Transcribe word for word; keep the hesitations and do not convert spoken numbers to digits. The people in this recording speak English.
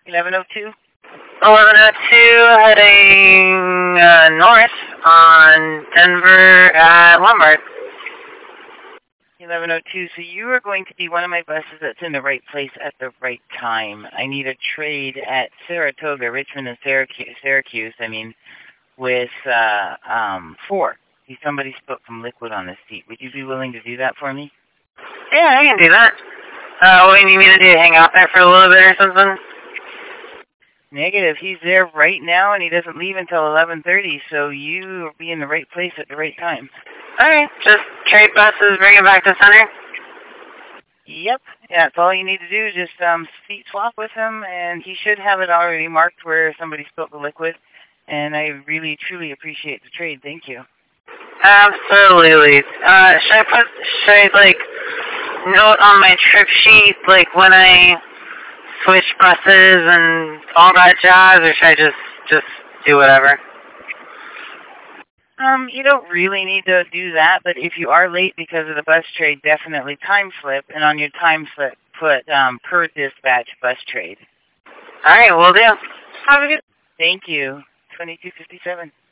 eleven oh two? eleven oh two heading uh, north on Denver at Lombard. eleven oh two, so you are going to be one of my buses that's in the right place at the right time. I need a trade at Saratoga, Richmond and Syracuse, Syracuse I mean, with uh, um, four. Somebody spoke from Liquid on the seat. Would you be willing to do that for me? Yeah, I can do that. Uh, what do you mean to do? Hang out there for a little bit or something? Negative. He's there right now, and he doesn't leave until eleven thirty, so you will be in the right place at the right time. Alright, just trade buses, bring it back to center? Yep. Yeah, that's all you need to do is just um, seat swap with him, and he should have it already marked where somebody spoke the Liquid, and I really, truly appreciate the trade. Thank you. Absolutely. Uh, should I put, should I, like, note on my trip sheet, like, when I switch buses and all that jazz, or should I just, just do whatever? Um, you don't really need to do that, but if you are late because of the bus trade, definitely time slip, and on your time slip, put um, per dispatch bus trade. Alright, will do. Have a good. Thank you. twenty-two fifty-seven.